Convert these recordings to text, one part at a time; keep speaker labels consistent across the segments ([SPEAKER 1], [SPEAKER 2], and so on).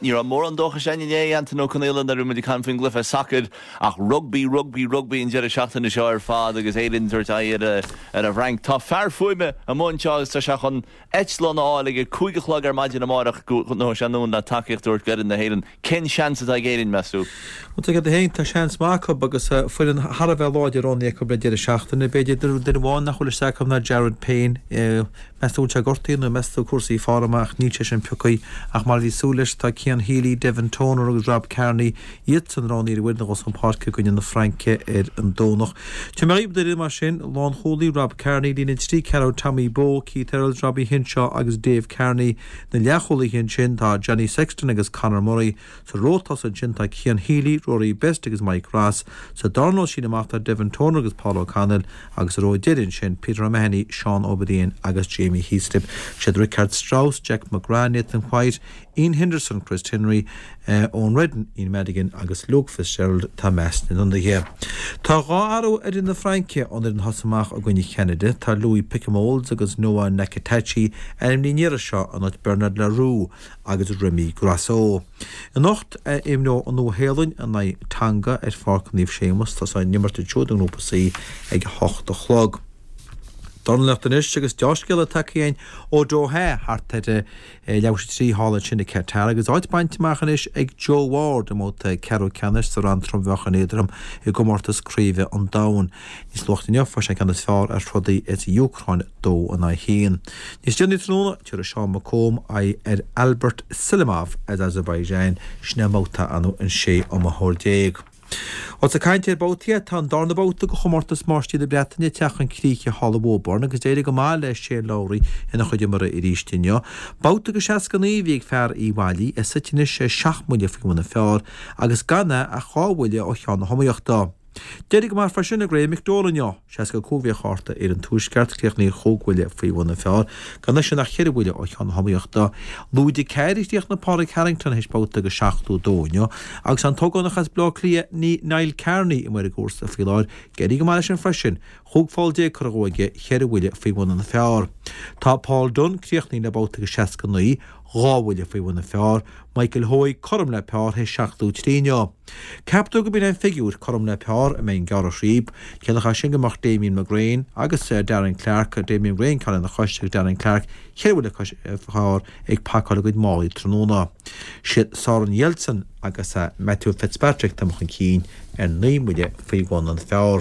[SPEAKER 1] Níor mór an dócha sin é Antonio Connelan ar rumadi can fin glyfa sacad ach rugby in jere seachtain na seo ar fád agus éidirn ar a bhrank. Tá fear fuime a mórnseágus tá seach an eitslán áige cúigechlog ar maidin na márach nó seanún na takeíocht dúirt garin na héiran. Cén seansa a géirin measú?
[SPEAKER 2] Well, take the hint to chance mark because for an Haravel Lodger on the Ecobredier Shachten, a bed did one, Hulisacum, na Jared Payne, Mesto Chagortin, the Mesto Cursi, Faramach, Nietzsche and Puki, Ahmali Sulish, Takian Healy, Devon Toner, Rob Carney, Yitson Ronnie, the Windows and Park in the Franke, Ed and Donoch. To Marib the machine, Lon Holy, Rob Carney, Dean Street Carrow, Tommy Bow, Keith Errol's Robbie Hinshaw, Agus Dave Carney, the Yaholi Hinchin, Johnny Sexton, Agus Connor Murray, so Rotos and Jinta Kian Healy, Rory Best agus Mike Ross, so Darnell Sheena Martha, Devon Toner agus Paul O'Connell, agus Roy Didin Shin, Peter O'Mahony, Sean Obadian agus Jamie Heaslip, Shed Richard Strauss, Jack McGrath, Nathan White, Ian Henderson, Chris Henry, Owen Redden, Ian Madigan agus Luke Fitzgerald tá meastin an here. Tá gá aró in the Frankia under an Hosamach a Gwynny Kennedy, tá Louis Pickemolds agus Noah Nakatachi, and ní Nirashaw an Bernard LaRue agus Remy Grasso. An nocht imno an O'Halin and I tanga at Farkniv Seamus, tá sa nimmer te Jordan opasi ag hocht a chlog. Donlechtanish agus Josh Gill attackien o Doha hartete leus 3 hall in the Qatar agus uitbaint machanish ag Joe Ward mot Carol Canis so ran from wachen edrum e gomortas krive on down is locht in for kan das far as for the it's Ukraine do and I heen is jenny trona to Sean McComb I Albert Silimov as Azerbaijan snemota anu and she on ma hordeg. What's a kind of about here? Tan darn about the Comortus Marsti the Breton, Tachan Creek, Hollow Born, because they go mile Shea Lowry in a Hodimara Iristinio. Bout the Gashascani, Vig Fair E. Wally, a Sitinish Shachmulia from the Fair, Agus Gana, a Hawillia or Hon Homoyachta. Derek mar fashion Grey McDolan, Shaska Covia Horta, Erin Tushkart, Kirkney Hogwillia, free one the Fair, Ganashan Achirwillia or Hon Homoyachta, Louis de Carry, Tiachna Park Harrington, his boat the Gashachtu Donio, Axan Togon has block clear Nile Carney in where it goes to Philard, getting a Malashan fashion, Hogfall de Karawaga, Herwillia, free one on the Fair. Top Paul Dunn, Kirkney about the Gashascani, Rawillia free one the Fair, Michael Hoy, Corumla Power, his Shachtu Chino. Capto go bin ein figure Corumla Power, a main Gara Sheep, Kilachashinga Mark Damien McGrain, Agus Darren Clark, Damien Rain, Colin the Hush, Darren Clark, here will a Power, a pack of good Molly Tronona. Shit Soren Yeltsin, Agus Matthew Fitzpatrick, Tamachin Keen, and name with it, free one on the Fair.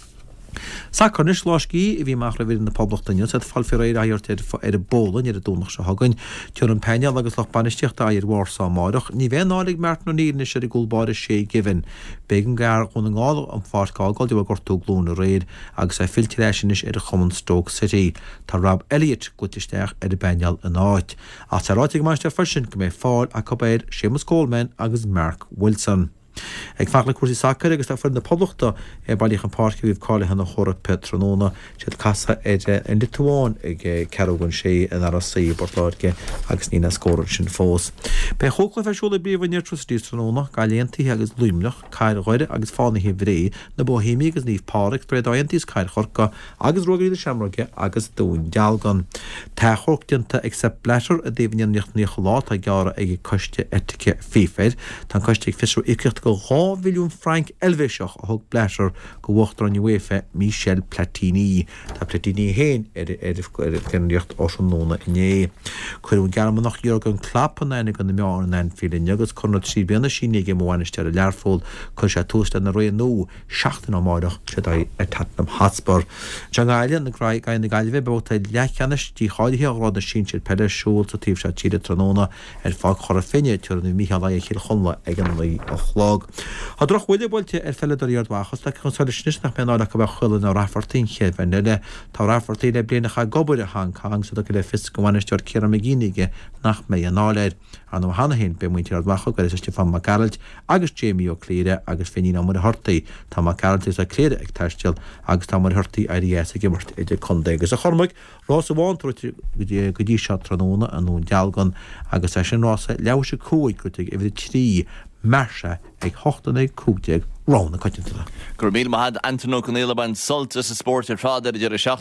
[SPEAKER 2] Sacarnish Loshki, if you mark in the public news, at Falfirade, I heard for a bowl and you're a donor Hagan, Turin Pena, Lagus Loch Banish, I had Warsaw Mordach, Niven Nordic Martin O'Neill, and Sherry Gold Body Shea given. Begengar, owning all and Fort Goggle, they were got to gloon raid, Agus I filtration at a common Stoke City, Tarab Elliot, Gutistech at the Banyal and Art. After Rotic Master Fashion, come a fall, Acobed, Seamus Coleman, Agus Mark Wilson. Ag fachla cuasí sacr agus tá na poblachta bailíchan páirce bhíh cáilethe na chóra Petronona siad casa in Litúáin ag Carogan sé an Arasaí Bortláidge agus ní na scóir sin fós. Be chócla feisiúla bíomh níor trúsí Tróna gailéontaí agus luimlech cair ghoide agus fána hí bhré na Bohímí agus níomh páric tre daontaís cair chorca agus rugaí de Seamrage agus dún dealgan. Tá chorctianta ag sa bleisir a dhéhníon níoch lát a geara ag coiste etice fífeid tá coiste ag fisú icecht go 2 milliún franc elviseach a thug bleisir go bhachtar an UEFA Michel Platini. Tá Platini héin cenneocht os an nóna iné. Cuirún gearmanach Jürgen Klopp an einig an na meáin an einfilin agus chunat sí bena sínig i mhainistear a learfóil chun sé tústa na roiin nó 16 ámárach sé a Tottenham Hotspur. Jangaile na graig na gailve bóta lechanis tí cháidithe a rád na sin siad peidir siúil sa tíomh sé tíide Tróna fág chora finne tuair na Michael a chéil chunla ag an lí a chlog. A droch bhfuil bhailte felladar iardhachas le chun snis nach meála go bh chuil na rafartín chéad bhaile tá rafartíí le blianacha gobair a hang so go le fis go bhhaisteir céar megínige nach mé an náléid an hanna hin be muinte iardhacha go is Stefan McGarrett agus Jamie O'Cleere agus féní na mar hortaí tá McGarrett is a cléide ag taisteil agus tá mar hortaí IDS a gimmart idir chundé agus a chormaig rás a bháin go dtí seo Tróna an nún dealgan agus é sin rása leabhar cúig chuteigh i bhí 3 Marsha ag 8 rána coitinta.
[SPEAKER 1] Gur míl mahad Antonio Connelan ban solt as a sport ar fád ar a